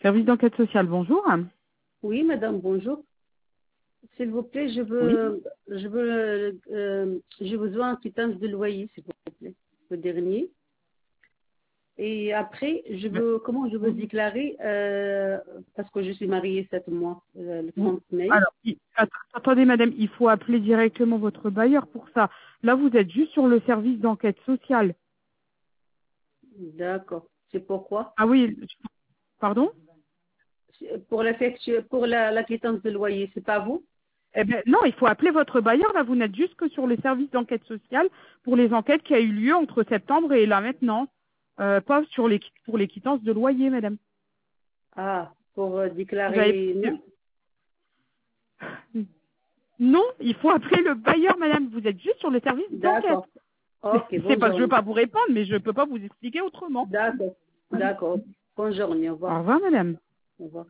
Service d'enquête sociale, bonjour. Oui, madame, bonjour. S'il vous plaît, Oui. j'ai besoin d'une quittance de loyer, s'il vous plaît, le dernier. Et après, comment je veux déclarer, parce que je suis mariée 7 mois, le Vous- 30 mai. Alors, attendez madame, il faut appeler directement votre bailleur pour ça. Là, vous êtes juste sur le service d'enquête sociale. D'accord. C'est pourquoi? Ah oui, pardon. Pour la quittance de loyer, c'est pas vous? Eh ben, non, il faut appeler votre bailleur. Là, vous n'êtes juste que sur le service d'enquête sociale pour les enquêtes qui a eu lieu entre septembre et là maintenant. Pas sur pour les quittances de loyer, madame. Ah, pour Vous avez... déclarer, non? Non, il faut appeler le bailleur, madame. Vous êtes juste sur le service d'enquête. D'accord. Ok, C'est bonne pas que je veux journée. pas vous répondre, mais je peux pas vous expliquer autrement. D'accord. D'accord. Bonne journée, au Au revoir. revoir, madame. Au revoir.